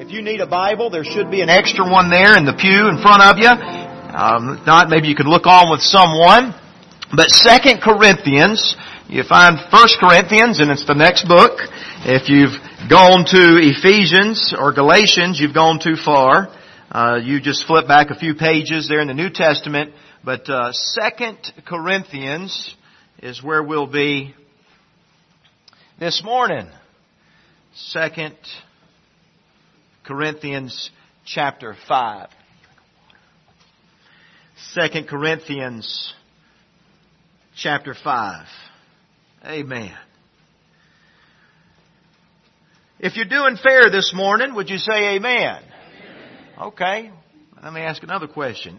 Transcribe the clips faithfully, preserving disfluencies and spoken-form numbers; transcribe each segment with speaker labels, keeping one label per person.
Speaker 1: If you need a Bible, there should be an extra one there in the pew in front of you. Um, if not, maybe you could look on with someone. But Second Corinthians, you find First Corinthians, and it's the next book. If you've gone to Ephesians or Galatians, you've gone too far. Uh, you just flip back a few pages there in the New Testament. But uh, Second Corinthians is where we'll be this morning. Second Corinthians chapter five. Second Corinthians chapter five. Amen. If you're doing fair this morning, would you say amen? Amen. Okay. Let me ask another question.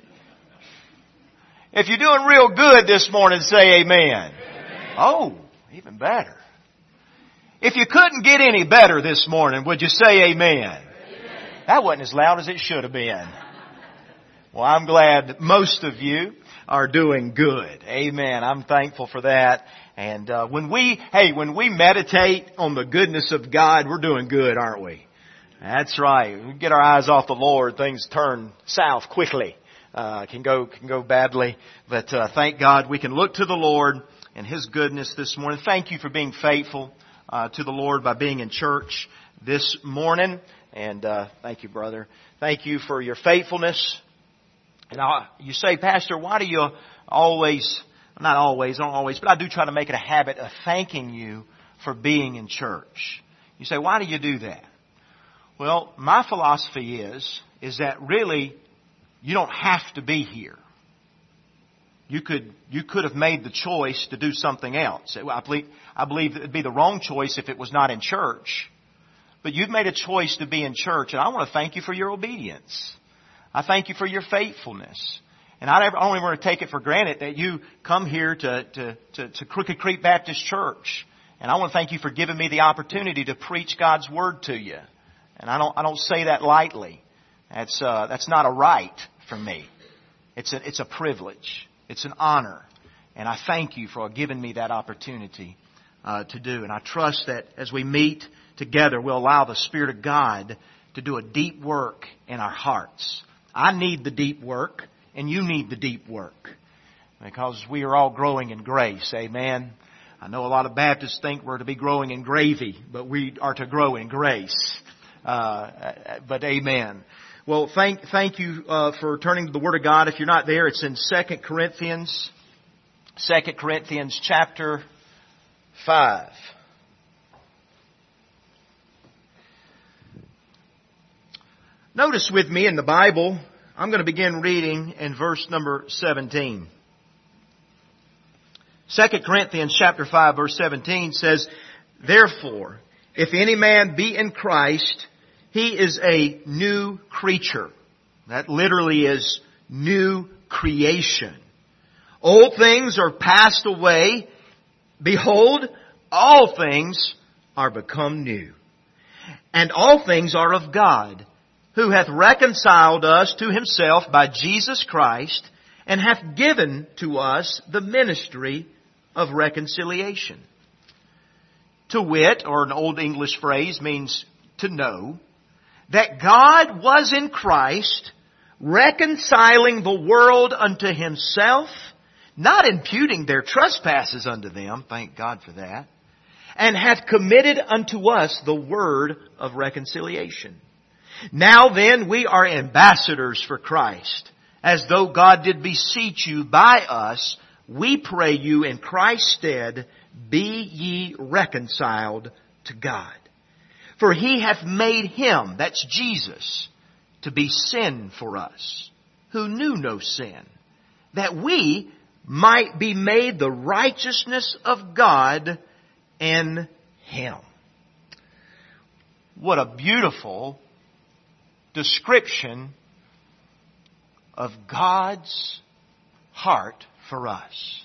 Speaker 1: If you're doing real good this morning, say amen. Amen. Oh, even better. If you couldn't get any better this morning, would you say amen? Amen. That wasn't as loud as it should have been. Well, I'm glad most of you are doing good. Amen. I'm thankful for that. And uh, when we, hey, when we meditate on the goodness of God, we're doing good, aren't we? That's right. We get our eyes off the Lord, things turn south quickly. Uh, can go, can go badly. But uh, thank God we can look to the Lord and His goodness this morning. Thank you for being faithful uh, to the Lord by being in church this morning. And uh, thank you, brother. Thank you for your faithfulness. And I, you say, Pastor, why do you always, not always, not always, but I do try to make it a habit of thanking you for being in church. You say, why do you do that? Well, my philosophy is, is that really you don't have to be here. You could, you could have made the choice to do something else. I believe, I believe it would be the wrong choice if it was not in church. But you've made a choice to be in church, and I want to thank you for your obedience. I thank you for your faithfulness. And I never, I don't even want to take it for granted that you come here to, to, to, to Crooked Creek Baptist Church. And I want to thank you for giving me the opportunity to preach God's Word to you. And I don't, I don't say that lightly. That's, uh, that's not a right for me. It's a, it's a privilege. It's an honor. And I thank you for giving me that opportunity, uh, to do. And I trust that as we meet together, we'll allow the Spirit of God to do a deep work in our hearts. I need the deep work, and you need the deep work, because we are all growing in grace. Amen. I know a lot of Baptists think we're to be growing in gravy, but we are to grow in grace. Uh, but amen. Well, thank thank you uh, for turning to the Word of God. If you're not there, it's in Second Corinthians, Second Corinthians chapter five. Notice with me in the Bible, I'm going to begin reading in verse number seventeen. Second Corinthians chapter five, verse seventeen says, "Therefore, if any man be in Christ, he is a new creature." That literally is new creation. "Old things are passed away. Behold, all things are become new. And all things are of God, who hath reconciled us to Himself by Jesus Christ, and hath given to us the ministry of reconciliation. To wit," or an old English phrase means to know, "that God was in Christ, reconciling the world unto Himself, not imputing their trespasses unto them," thank God for that, "and hath committed unto us the word of reconciliation. Now then, we are ambassadors for Christ, as though God did beseech you by us. We pray you in Christ's stead, be ye reconciled to God. For He hath made Him," that's Jesus, "to be sin for us, who knew no sin, that we might be made the righteousness of God in Him." What a beautiful description of God's heart for us.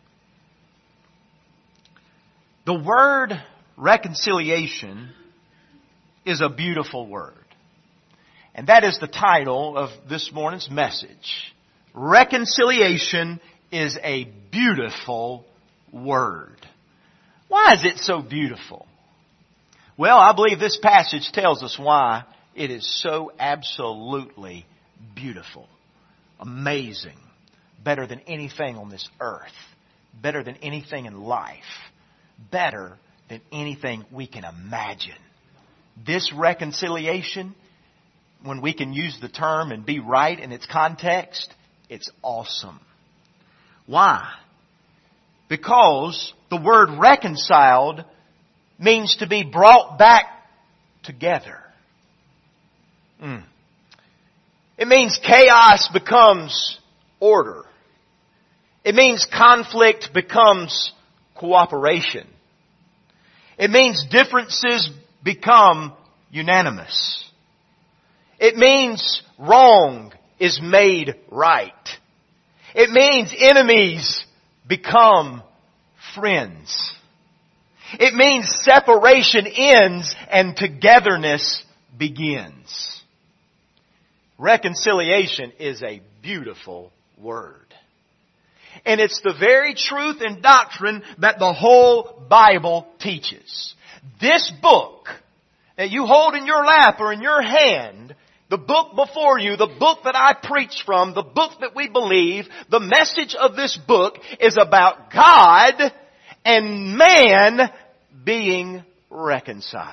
Speaker 1: The word reconciliation is a beautiful word. And that is the title of this morning's message. Reconciliation is a beautiful word. Why is it so beautiful? Well, I believe this passage tells us why It is so absolutely beautiful, amazing, better than anything on this earth, better than anything in life, better than anything we can imagine. This reconciliation, when we can use the term and be right in its context, it's awesome. Why? Because the word reconciled means to be brought back together. Mm. It means chaos becomes order. It means conflict becomes cooperation. It means differences become unanimous. It means wrong is made right. It means enemies become friends. It means separation ends and togetherness begins. Reconciliation is a beautiful word. And it's the very truth and doctrine that the whole Bible teaches. This book that you hold in your lap or in your hand, the book before you, the book that I preach from, the book that we believe, the message of this book is about God and man being reconciled.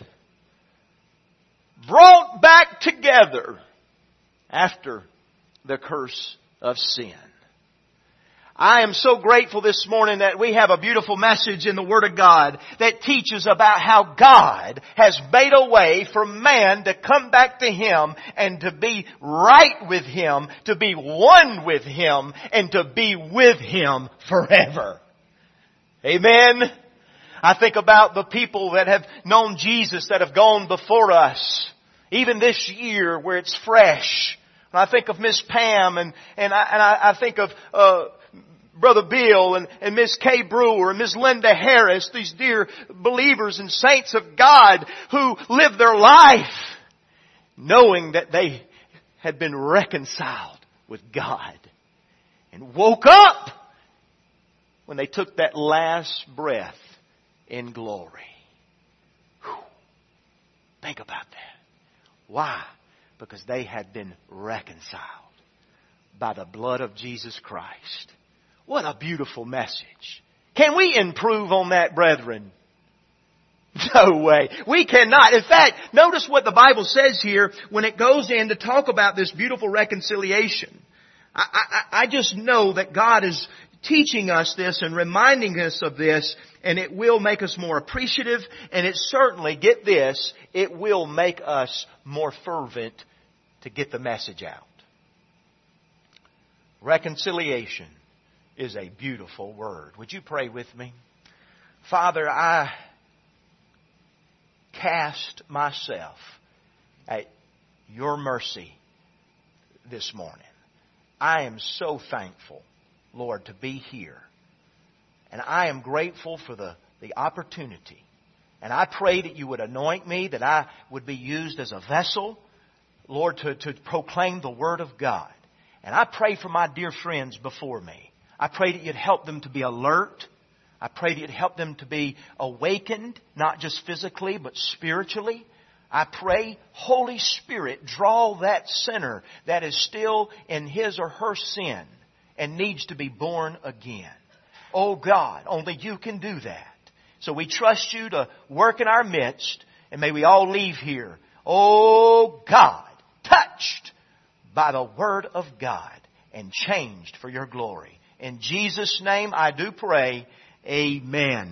Speaker 1: Brought back together after the curse of sin. I am so grateful this morning that we have a beautiful message in the Word of God that teaches about how God has made a way for man to come back to Him and to be right with Him, to be one with Him, and to be with Him forever. Amen. I think about the people that have known Jesus that have gone before us, even this year where it's fresh. And I think of Miss Pam and, and, I, and I, I think of uh, Brother Bill and, and Miss Kay Brewer and Miss Linda Harris, these dear believers and saints of God who lived their life knowing that they had been reconciled with God and woke up when they took that last breath in glory. Whew. Think about that. Why? Because they had been reconciled by the blood of Jesus Christ. What a beautiful message. Can we improve on that, brethren? No way. We cannot. In fact, notice what the Bible says here when it goes in to talk about this beautiful reconciliation. I, I, I just know that God is teaching us this and reminding us of this, and it will make us more appreciative, and it certainly, get this, it will make us more fervent to get the message out. Reconciliation is a beautiful word. Would you pray with me? Father, I cast myself at your mercy this morning. I am so thankful, Lord, to be here. And I am grateful for the, the opportunity. And I pray that you would anoint me, that I would be used as a vessel, Lord, to, to proclaim the Word of God. And I pray for my dear friends before me. I pray that you'd help them to be alert. I pray that you'd help them to be awakened, not just physically, but spiritually. I pray, Holy Spirit, draw that sinner that is still in his or her sin and needs to be born again. Oh God, only you can do that. So we trust you to work in our midst, and may we all leave here, oh God, touched by the Word of God and changed for your glory. In Jesus' name I do pray, amen.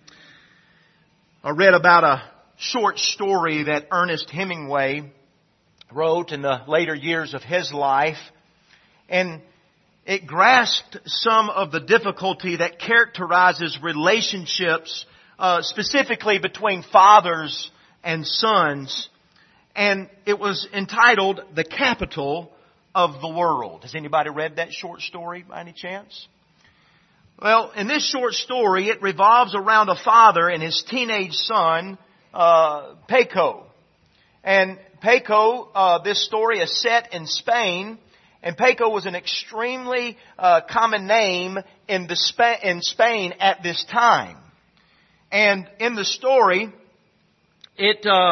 Speaker 1: I read about a short story that Ernest Hemingway wrote in the later years of his life, and it grasped some of the difficulty that characterizes relationships, uh, specifically between fathers and sons. And it was entitled The Capital of the World. Has anybody read that short story by any chance? Well, in this short story, it revolves around a father and his teenage son, uh, Paco. And Paco, uh, this story is set in Spain. And Paco was an extremely uh, common name in, the Sp- in Spain at this time. And in the story, it uh,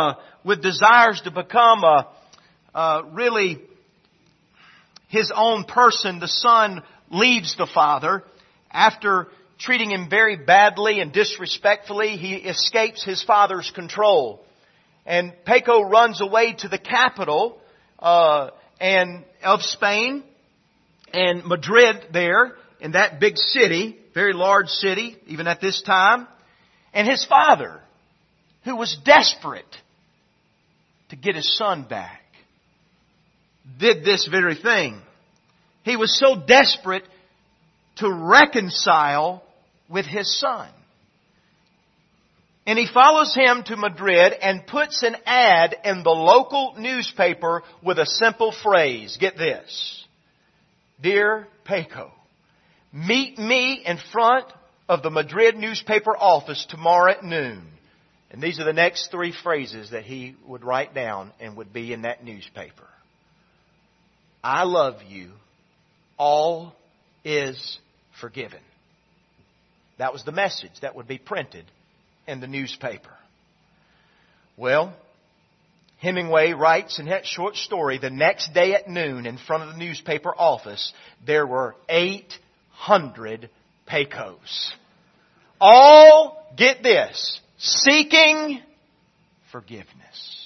Speaker 1: with desires to become a, uh, really his own person, the son leaves the father. After treating him very badly and disrespectfully, he escapes his father's control. And Paco runs away to the capital uh, and of Spain, and Madrid there, in that big city, very large city, even at this time. And his father, who was desperate to get his son back, did this very thing. He was so desperate to reconcile with his son. And he follows him to Madrid and puts an ad in the local newspaper with a simple phrase. Get this. Dear Paco, meet me in front of the Madrid newspaper office tomorrow at noon. And these are the next three phrases that he would write down and would be in that newspaper. I love you. All is forgiven. That was the message that would be printed in the newspaper. Well, Hemingway writes in that short story, the next day at noon in front of the newspaper office, there were eight hundred Pecos. All, get this, seeking forgiveness.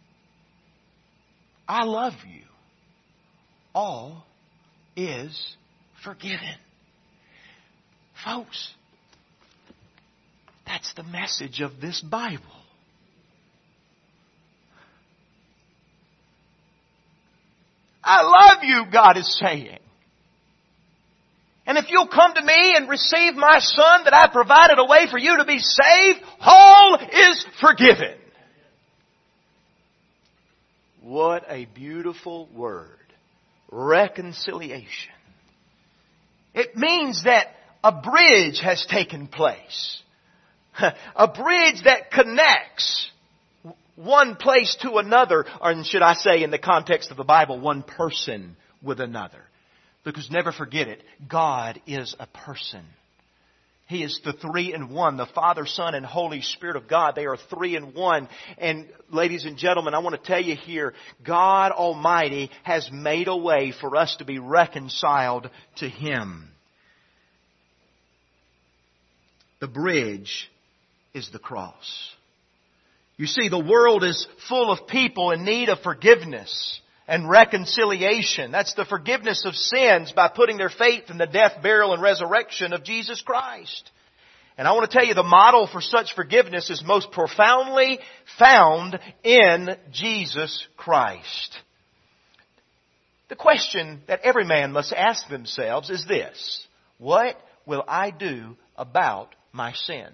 Speaker 1: I love you. All is forgiven. Folks, that's the message of this Bible. I love you, God is saying. And if you'll come to me and receive my Son that I provided a way for you to be saved, all is forgiven. What a beautiful word. Reconciliation. It means that a bridge has taken place. A bridge that connects one place to another, or should I say in the context of the Bible, one person with another. Because never forget it, God is a person. He is the three in one, the Father, Son, and Holy Spirit of God. They are three in one. And ladies and gentlemen, I want to tell you here, God Almighty has made a way for us to be reconciled to Him. The bridge is the cross. You see, the world is full of people in need of forgiveness and reconciliation. That's the forgiveness of sins by putting their faith in the death, burial, and resurrection of Jesus Christ. And I want to tell you, the model for such forgiveness is most profoundly found in Jesus Christ. The question that every man must ask themselves is this: what will I do about my sin?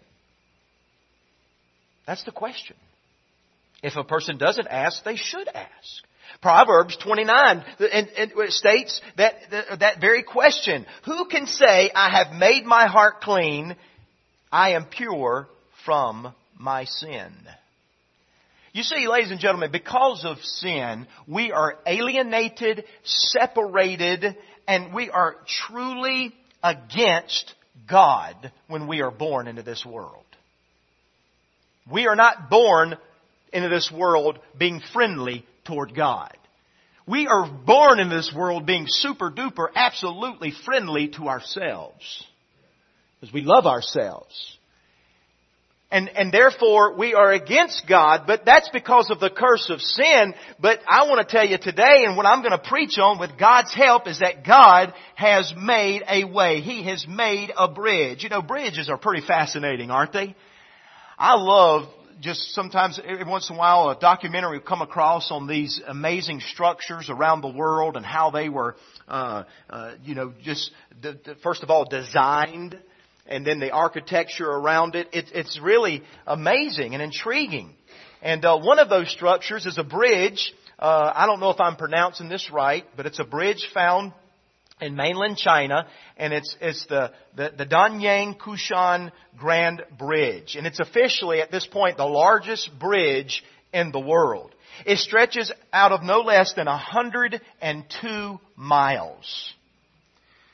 Speaker 1: That's the question. If a person doesn't ask, they should ask. Proverbs twenty-nine and, and states that, that very question. Who can say, I have made my heart clean, I am pure from my sin? You see, ladies and gentlemen, because of sin, we are alienated, separated, and we are truly against God when we are born into this world. We are not born into this world being friendly toward God. We are born in this world being super duper absolutely friendly to ourselves. Because we love ourselves. And, and therefore we are against God, but that's because of the curse of sin. But I want to tell you today, and what I'm going to preach on with God's help, is that God has made a way. He has made a bridge. You know, bridges are pretty fascinating, aren't they? I love just sometimes, every once in a while, a documentary will come across on these amazing structures around the world and how they were, uh, uh, you know, just, the, the, first of all, designed, and then the architecture around it. it it's really amazing and intriguing. And uh, one of those structures is a bridge. Uh, I don't know if I'm pronouncing this right, but it's a bridge found in mainland China, and it's it's the, the, the Danyang Kushan Grand Bridge. And it's officially, at this point, the largest bridge in the world. It stretches out of no less than one hundred two miles.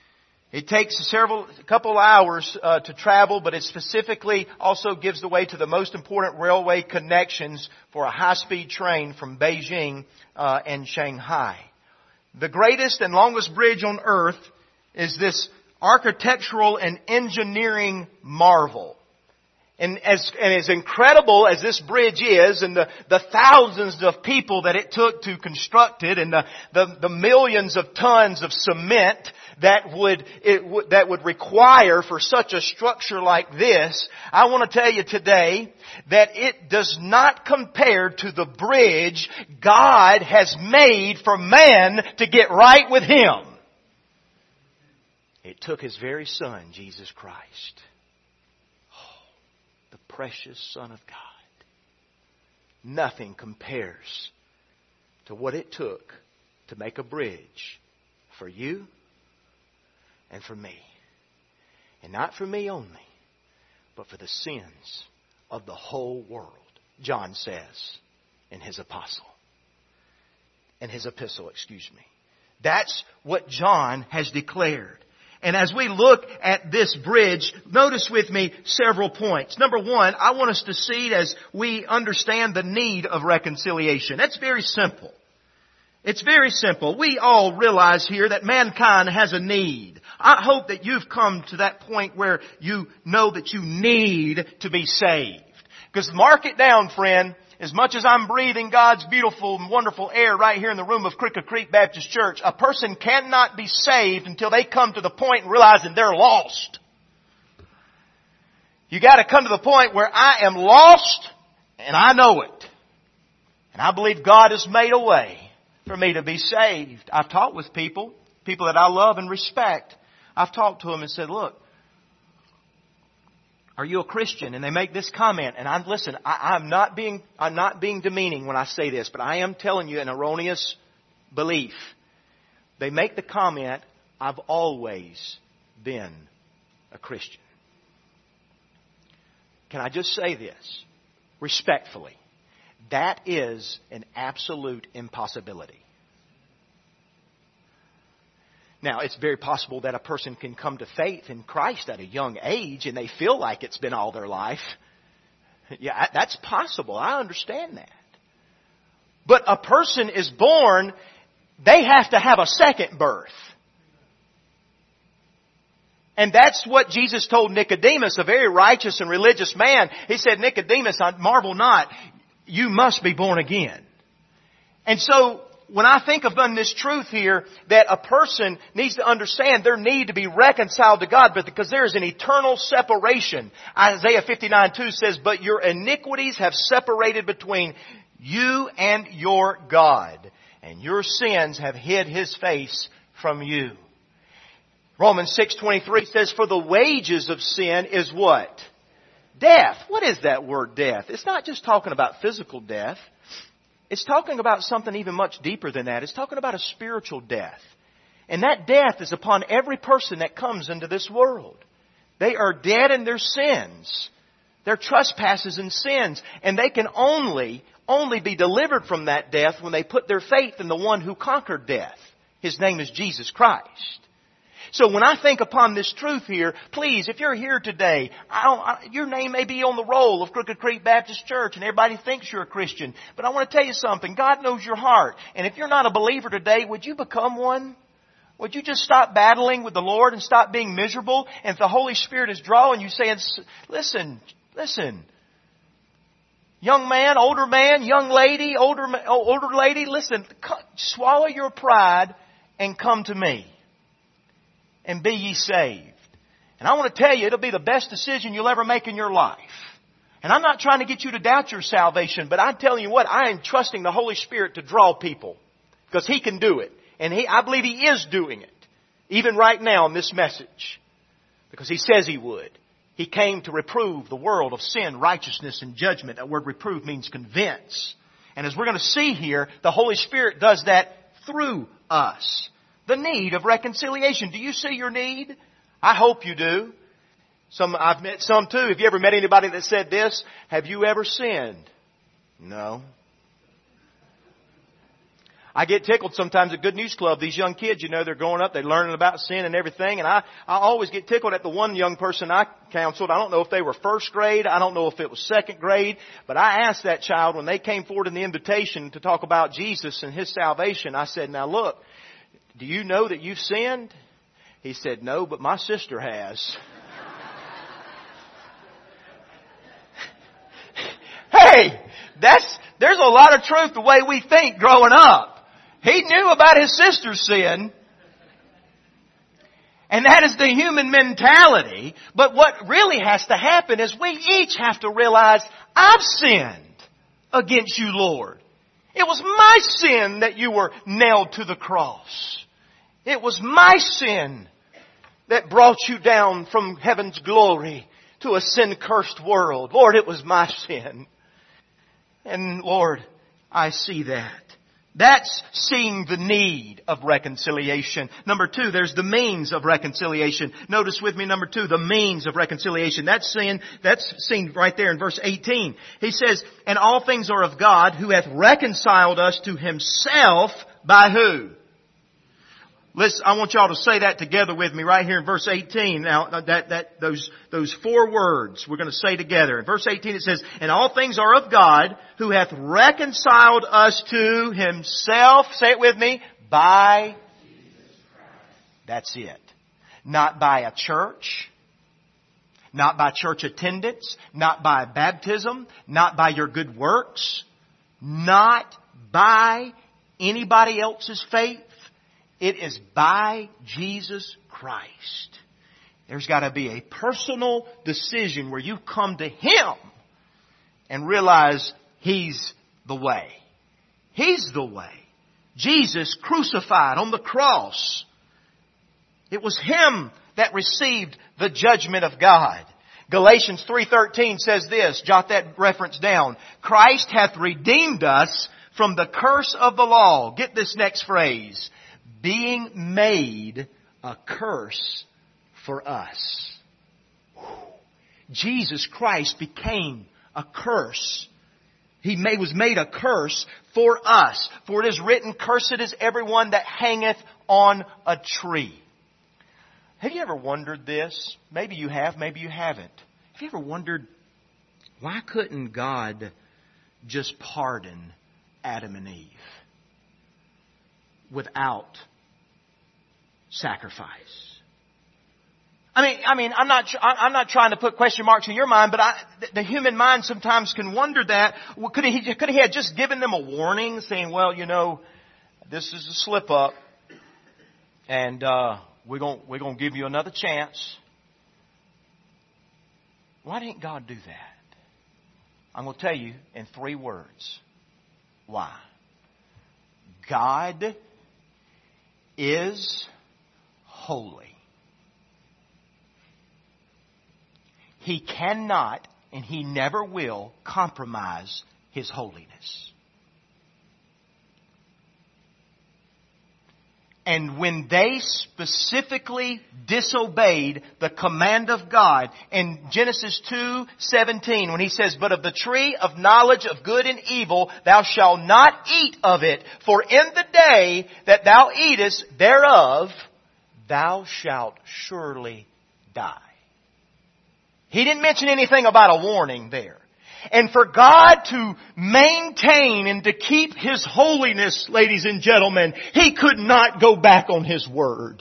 Speaker 1: It takes several, a couple hours uh, to travel, but it specifically also gives the way to the most important railway connections for a high-speed train from Beijing uh, and Shanghai. The greatest and longest bridge on earth is this architectural and engineering marvel. And as, and as incredible as this bridge is, and the, the thousands of people that it took to construct it, and the, the, the millions of tons of cement that would, it would, that would require for such a structure like this, I want to tell you today that it does not compare to the bridge God has made for man to get right with Him. It took His very Son, Jesus Christ. The precious Son of God. Nothing compares to what it took to make a bridge for you and for me. And not for me only, but for the sins of the whole world, John says in his apostle. In his epistle, excuse me. That's what John has declared. And as we look at this bridge, notice with me several points. Number one, I want us to see as we understand the need of reconciliation. That's very simple. It's very simple. We all realize here that mankind has a need. I hope that you've come to that point where you know that you need to be saved. Because mark it down, friend. As much as I'm breathing God's beautiful and wonderful air right here in the room of Cricket Creek Baptist Church, a person cannot be saved until they come to the point and realizing they're lost. You got to come to the point where I am lost and I know it. And I believe God has made a way for me to be saved. I've talked with people, people that I love and respect. I've talked to them and said, look, are you a Christian? And they make this comment. And I'm, listen, I, I'm not being, I'm not being demeaning when I say this, but I am telling you an erroneous belief. They make the comment, I've always been a Christian. Can I just say this respectfully? That is an absolute impossibility. Now, it's very possible that a person can come to faith in Christ at a young age and they feel like it's been all their life. Yeah, that's possible. I understand that. But a person is born, they have to have a second birth. And that's what Jesus told Nicodemus, a very righteous and religious man. He said, Nicodemus, I marvel not, you must be born again. And so, when I think of this truth here, that a person needs to understand their need to be reconciled to God, but because there is an eternal separation. Isaiah fifty-nine two says, but your iniquities have separated between you and your God, and your sins have hid His face from you. Romans six twenty-three says, for the wages of sin is what? Death. What is that word death? It's not just talking about physical death. It's talking about something even much deeper than that. It's talking about a spiritual death. And that death is upon every person that comes into this world. They are dead in their sins, their trespasses and sins. And they can only, only be delivered from that death when they put their faith in the one who conquered death. His name is Jesus Christ. So when I think upon this truth here, please, if you're here today, I don't, I, your name may be on the roll of Crooked Creek Baptist Church and everybody thinks you're a Christian. But I want to tell you something. God knows your heart. And if you're not a believer today, would you become one? Would you just stop battling with the Lord and stop being miserable? And if the Holy Spirit is drawing you saying, listen, listen. Young man, older man, young lady, older, older lady, listen, swallow your pride and come to me. And be ye saved. And I want to tell you, it'll be the best decision you'll ever make in your life. And I'm not trying to get you to doubt your salvation, but I'm telling you what, I am trusting the Holy Spirit to draw people. Because He can do it. And He, I believe He is doing it. Even right now in this message. Because He says He would. He came to reprove the world of sin, righteousness, and judgment. That word reprove means convince. And as we're going to see here, the Holy Spirit does that through us. The need of reconciliation. Do you see your need? I hope you do. Some, I've met some too. Have you ever met anybody that said this? Have you ever sinned? No. I get tickled sometimes at Good News Club. These young kids, you know, they're growing up, they're learning about sin and everything. And I, I always get tickled at the one young person I counseled. I don't know if they were first grade. I don't know if it was second grade. But I asked that child when they came forward in the invitation to talk about Jesus and His salvation, I said, now look, do you know that you've sinned? He said, no, but my sister has. Hey, that's, there's a lot of truth the way we think growing up. He knew about his sister's sin. And that is the human mentality. But what really has to happen is we each have to realize, I've sinned against you, Lord. It was my sin that you were nailed to the cross. It was my sin that brought you down from heaven's glory to a sin-cursed world. Lord, it was my sin. And Lord, I see that. That's seeing the need of reconciliation. Number two, there's the means of reconciliation. Notice with me, number two, the means of reconciliation. That's seen, that's seen right there in verse eighteen. He says, and all things are of God, who hath reconciled us to Himself by who? Listen, I want y'all to say that together with me right here in verse eighteen. Now, that, that, those, those four words we're going to say together. In verse eighteen it says, and all things are of God, who hath reconciled us to Himself, say it with me, by Jesus Christ. That's it. Not by a church, not by church attendance, not by baptism, not by your good works, not by anybody else's faith. It is by Jesus Christ. There's got to be a personal decision where you come to Him and realize He's the way. He's the way. Jesus crucified on the cross. It was Him that received the judgment of God. Galatians three thirteen says this, jot that reference down. Christ hath redeemed us from the curse of the law. Get this next phrase. Being made a curse for us. Jesus Christ became a curse. He made, was made a curse for us. For it is written, cursed is everyone that hangeth on a tree. Have you ever wondered this? Maybe you have, maybe you haven't. Have you ever wondered, why couldn't God just pardon Adam and Eve without sacrifice? I mean, I mean, I'm not, I'm not trying to put question marks in your mind, but I, the human mind sometimes can wonder that. Could he, could he have just given them a warning, saying, "Well, you know, this is a slip up, and uh, we're going, we're going to give you another chance"? Why didn't God do that? I'm going to tell you in three words. Why? God is holy. He cannot and He never will compromise His holiness. And when they specifically disobeyed the command of God in Genesis two seventeen, when He says, but of the tree of knowledge of good and evil thou shalt not eat of it, for in the day that thou eatest thereof thou shalt surely die. He didn't mention anything about a warning there. And for God to maintain and to keep His holiness, ladies and gentlemen, He could not go back on His word.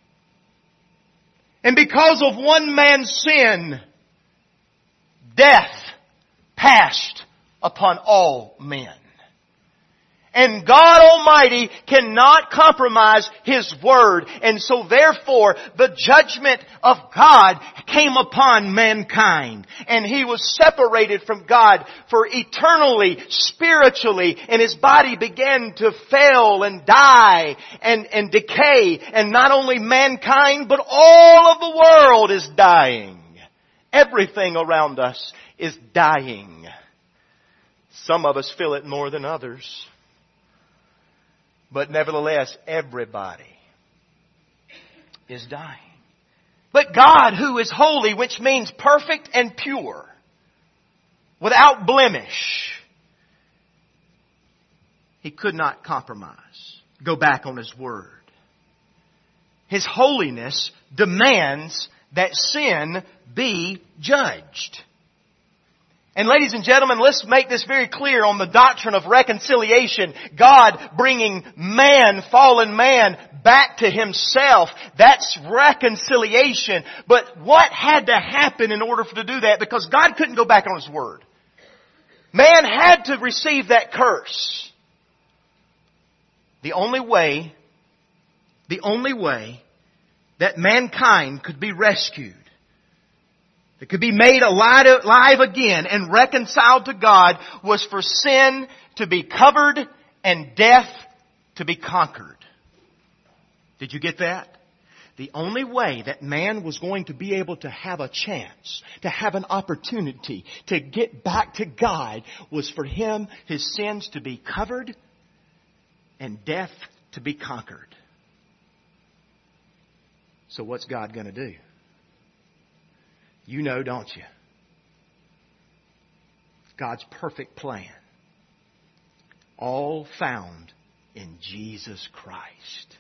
Speaker 1: And because of one man's sin, death passed upon all men. And God Almighty cannot compromise His word. And so therefore, the judgment of God came upon mankind. And he was separated from God for eternally, spiritually. And his body began to fail and die and, and decay. And not only mankind, but all of the world is dying. Everything around us is dying. Some of us feel it more than others. But nevertheless, everybody is dying. But God, who is holy, which means perfect and pure, without blemish, He could not compromise, go back on His word. His holiness demands that sin be judged. And ladies and gentlemen, let's make this very clear on the doctrine of reconciliation. God bringing man, fallen man, back to Himself. That's reconciliation. But what had to happen in order to do that? Because God couldn't go back on His word. Man had to receive that curse. The only way, the only way that mankind could be rescued, that could be made alive, alive again and reconciled to God, was for sin to be covered and death to be conquered. Did you get that? The only way that man was going to be able to have a chance, to have an opportunity to get back to God, was for him, his sins to be covered and death to be conquered. So what's God going to do? You know, don't you? God's perfect plan. All found in Jesus Christ.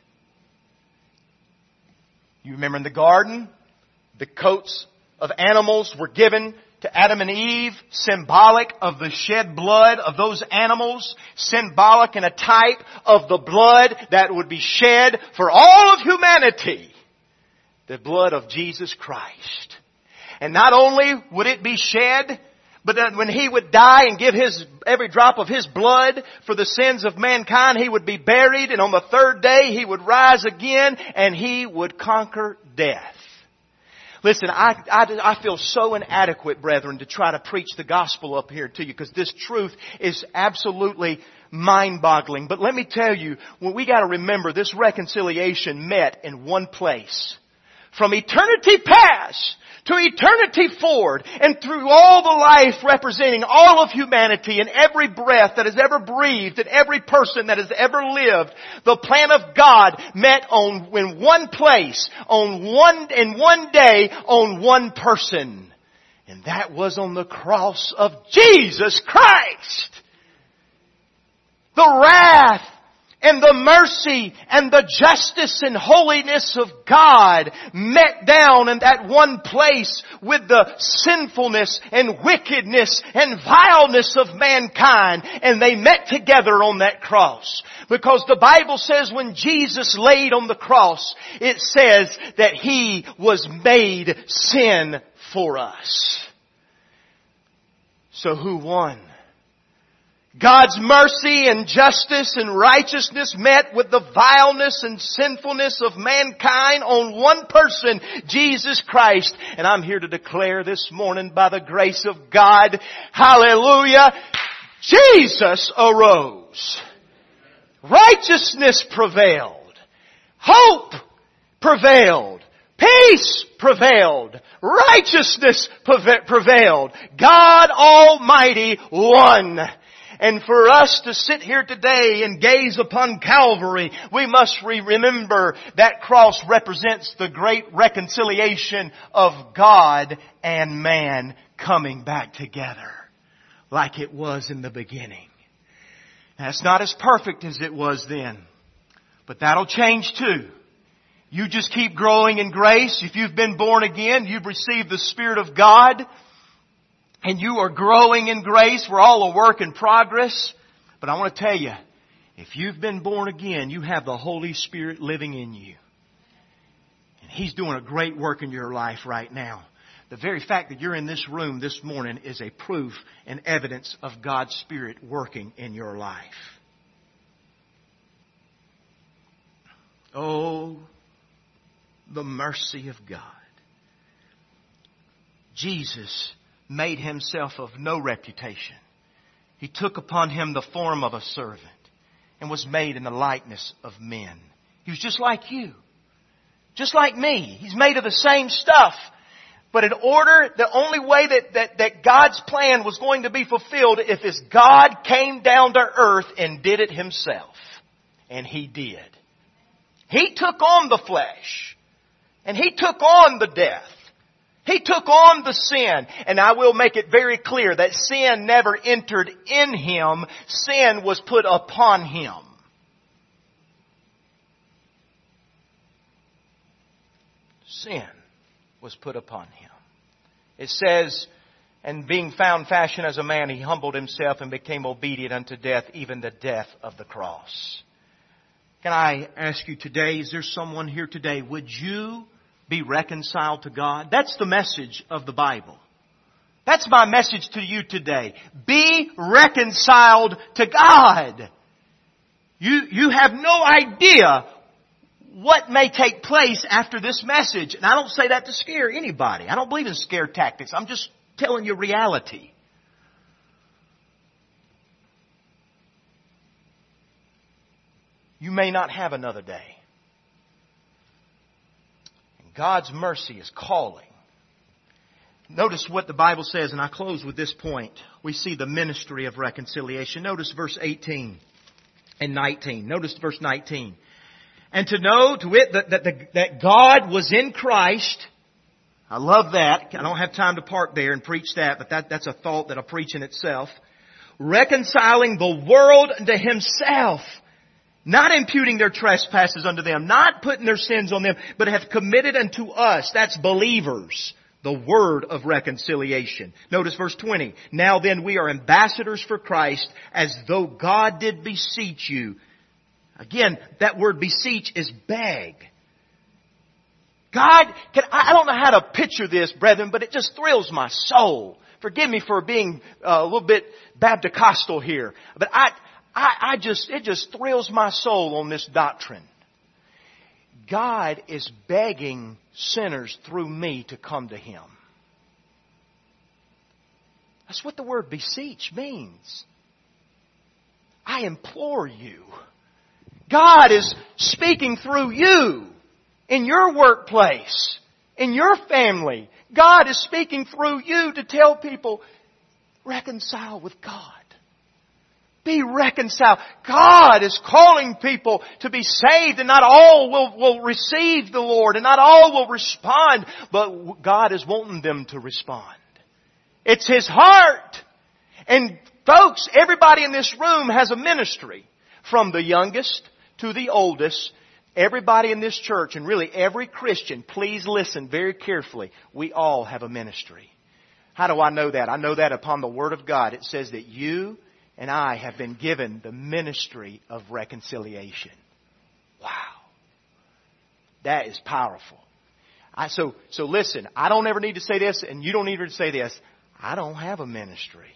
Speaker 1: You remember in the garden, the coats of animals were given to Adam and Eve, symbolic of the shed blood of those animals, symbolic and a type of the blood that would be shed for all of humanity. The blood of Jesus Christ. And not only would it be shed, but that when He would die and give His every drop of His blood for the sins of mankind, He would be buried, and on the third day He would rise again and He would conquer death. Listen, I, I, I feel so inadequate, brethren, to try to preach the gospel up here to you, because this truth is absolutely mind-boggling. But let me tell you, well, we got to remember this reconciliation met in one place. From eternity past to eternity forward, and through all the life representing all of humanity and every breath that has ever breathed and every person that has ever lived, the plan of God met on in one place, on one in one day, on one person, and that was on the cross of Jesus Christ. The wrath and the mercy and the justice and holiness of God met down in that one place with the sinfulness and wickedness and vileness of mankind. And they met together on that cross. Because the Bible says when Jesus laid on the cross, it says that He was made sin for us. So who won? God's mercy and justice and righteousness met with the vileness and sinfulness of mankind on one person, Jesus Christ. And I'm here to declare this morning by the grace of God, hallelujah, Jesus arose. Righteousness prevailed. Hope prevailed. Peace prevailed. Righteousness prevailed. God Almighty won. And for us to sit here today and gaze upon Calvary, we must remember that cross represents the great reconciliation of God and man coming back together like it was in the beginning. Now, it's not as perfect as it was then, but that'll change too. You just keep growing in grace. If you've been born again, you've received the Spirit of God, and you are growing in grace. We're all a work in progress. But I want to tell you, if you've been born again, you have the Holy Spirit living in you. And He's doing a great work in your life right now. The very fact that you're in this room this morning is a proof and evidence of God's Spirit working in your life. Oh, the mercy of God. Jesus made Himself of no reputation. He took upon Him the form of a servant and was made in the likeness of men. He was just like you. Just like me. He's made of the same stuff. But in order, the only way that, that, that God's plan was going to be fulfilled if His God came down to earth and did it Himself. And He did. He took on the flesh. And He took on the death. He took on the sin. And I will make it very clear that sin never entered in Him. Sin was put upon Him. Sin was put upon Him. It says, and being found fashion as a man, He humbled Himself and became obedient unto death, even the death of the cross. Can I ask you today, is there someone here today, would you be reconciled to God? That's the message of the Bible. That's my message to you today. Be reconciled to God. You, you have no idea what may take place after this message. And I don't say that to scare anybody. I don't believe in scare tactics. I'm just telling you reality. You may not have another day. And God's mercy is calling. Notice what the Bible says, and I close with this point. We see the ministry of reconciliation. Notice verse eighteen and nineteen. Notice verse nineteen. And to know to it that, that, the, that God was in Christ. I love that. I don't have time to park there and preach that, but that, that's a thought that'll preach in itself. Reconciling the world unto Himself. Not imputing their trespasses unto them. Not putting their sins on them. But have committed unto us. That's believers. The word of reconciliation. Notice verse twenty. Now then we are ambassadors for Christ, as though God did beseech you. Again, that word beseech is beg. God, can, I don't know how to picture this, brethren, but it just thrills my soul. Forgive me for being uh, a little bit Baptist-costal here. But I, I, I just, it just thrills my soul on this doctrine. God is begging sinners through me to come to Him. That's what the word beseech means. I implore you. God is speaking through you in your workplace, in your family. God is speaking through you to tell people, reconcile with God. Be reconciled. God is calling people to be saved, and not all will, will receive the Lord, and not all will respond, but God is wanting them to respond. It's His heart. And folks, everybody in this room has a ministry, from the youngest to the oldest. Everybody in this church, and really every Christian, please listen very carefully. We all have a ministry. How do I know that? I know that upon the Word of God. It says that you and I have been given the ministry of reconciliation. Wow. That is powerful. I, so, so listen, I don't ever need to say this, and you don't need to say this. I don't have a ministry.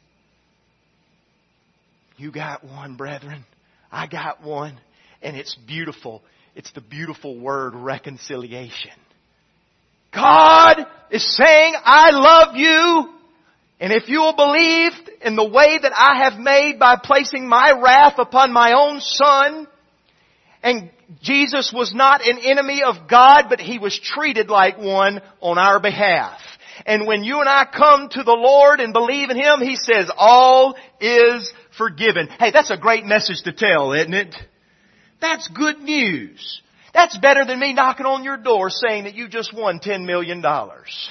Speaker 1: You got one, brethren. I got one. And it's beautiful. It's the beautiful word reconciliation. God is saying, I love you. And if you will believe in the way that I have made by placing my wrath upon my own Son, and Jesus was not an enemy of God, but He was treated like one on our behalf. And when you and I come to the Lord and believe in Him, He says, all is forgiven. Hey, that's a great message to tell, isn't it? That's good news. That's better than me knocking on your door saying that you just won ten million dollars.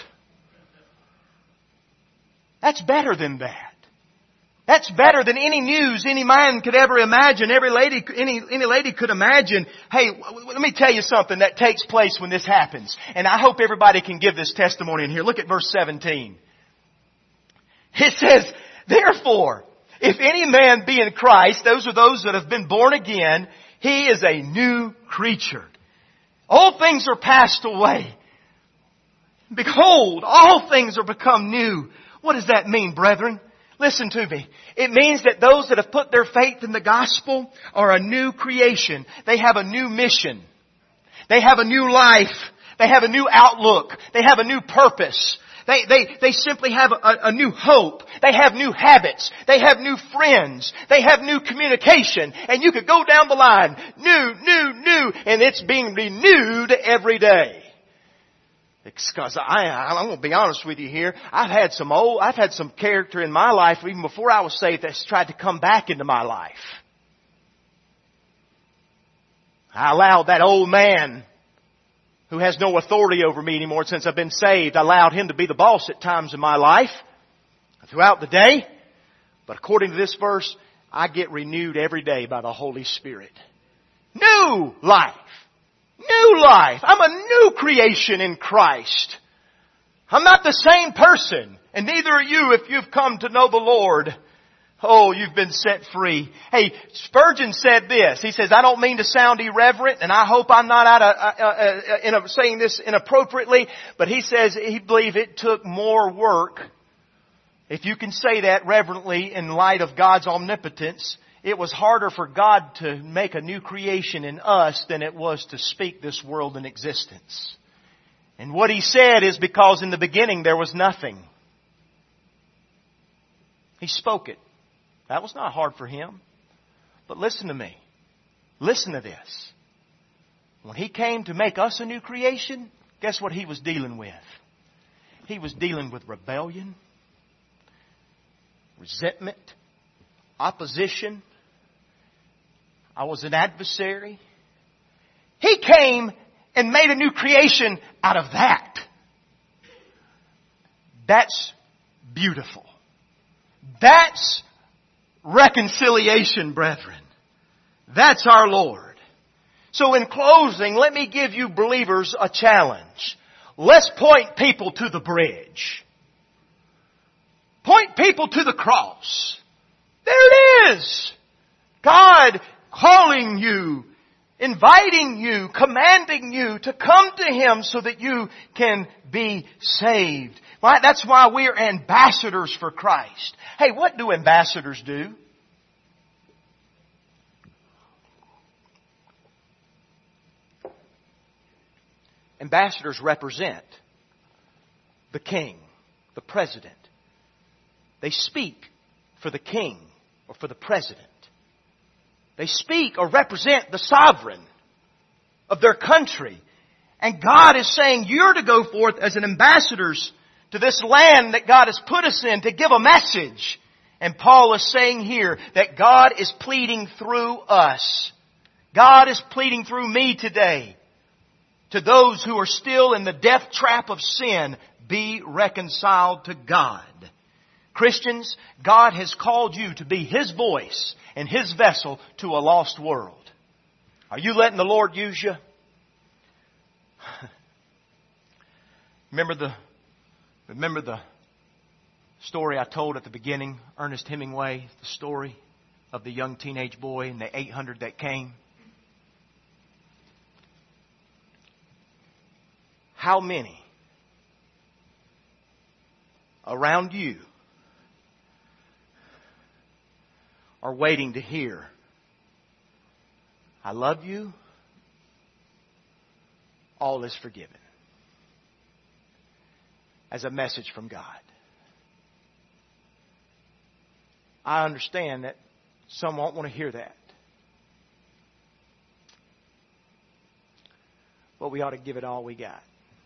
Speaker 1: That's better than that. That's better than any news any man could ever imagine. Every lady, any, any lady could imagine. Hey, let me tell you something that takes place when this happens. And I hope everybody can give this testimony in here. Look at verse seventeen. It says, therefore, if any man be in Christ, those are those that have been born again, he is a new creature. All things are passed away. Behold, all things are become new. What does that mean, brethren? Listen to me. It means that those that have put their faith in the gospel are a new creation. They have a new mission. They have a new life. They have a new outlook. They have a new purpose. They, they, they simply have a, a new hope. They have new habits. They have new friends. They have new communication. And you could go down the line. New, new, new. And it's being renewed every day. Because I, I'm going to be honest with you here. I've had some old, I've had some character in my life, even before I was saved, that's tried to come back into my life. I allowed that old man who has no authority over me anymore since I've been saved. I allowed him to be the boss at times in my life, throughout the day. But according to this verse, I get renewed every day by the Holy Spirit. New life. New life. I'm a new creation in Christ. I'm not the same person. And neither are you if you've come to know the Lord. Oh, you've been set free. Hey, Spurgeon said this. He says, I don't mean to sound irreverent, and I hope I'm not out of, uh, uh, in a, saying this inappropriately, but he says he believed it took more work. If you can say that reverently in light of God's omnipotence, it was harder for God to make a new creation in us than it was to speak this world in existence. And what he said is because in the beginning there was nothing. He spoke it. That was not hard for him. But listen to me. Listen to this. When he came to make us a new creation, guess what he was dealing with? He was dealing with rebellion, resentment, opposition. I was an adversary. He came and made a new creation out of that. That's beautiful. That's reconciliation, brethren. That's our Lord. So in closing, let me give you believers a challenge. Let's point people to the bridge. Point people to the cross. There it is. God calling you, inviting you, commanding you to come to Him so that you can be saved. Right? That's why we are ambassadors for Christ. Hey, what do ambassadors do? Ambassadors represent the king, the president. They speak for the king or for the president. They speak or represent the sovereign of their country. And God is saying you're to go forth as an ambassadors to this land that God has put us in to give a message. And Paul is saying here that God is pleading through us. God is pleading through me today to those who are still in the death trap of sin, be reconciled to God. Christians, God has called you to be His voice and His vessel to a lost world. Are you letting the Lord use you? Remember the Remember the story I told at the beginning, Ernest Hemingway, the story of the young teenage boy and the eight hundred that came? How many around you are waiting to hear, I love you, all is forgiven, as a message from God? I understand that some won't want to hear that. But we ought to give it all we got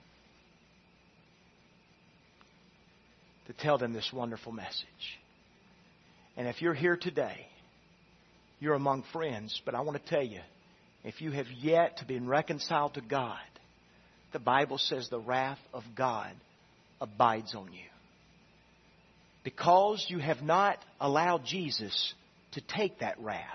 Speaker 1: to tell them this wonderful message. And if you're here today, you're among friends, but I want to tell you, if you have yet to be reconciled to God, the Bible says the wrath of God abides on you. Because you have not allowed Jesus to take that wrath.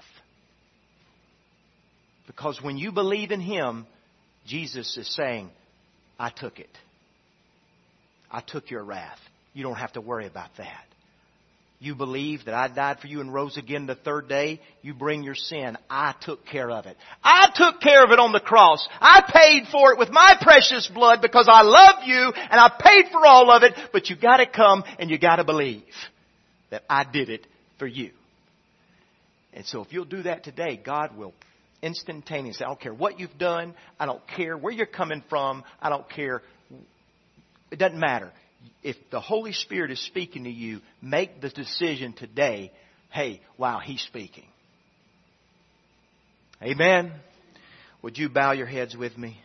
Speaker 1: Because when you believe in Him, Jesus is saying, I took it. I took your wrath. You don't have to worry about that. You believe that I died for you and rose again the third day. You bring your sin. I took care of it. I took care of it on the cross. I paid for it with my precious blood because I love you and I paid for all of it. But you got to come and you got to believe that I did it for you. And so if you'll do that today, God will instantaneously, I don't care what you've done. I don't care where you're coming from. I don't care. It doesn't matter. If the Holy Spirit is speaking to you, make the decision today, hey, wow, He's speaking. Amen. Would you bow your heads with me?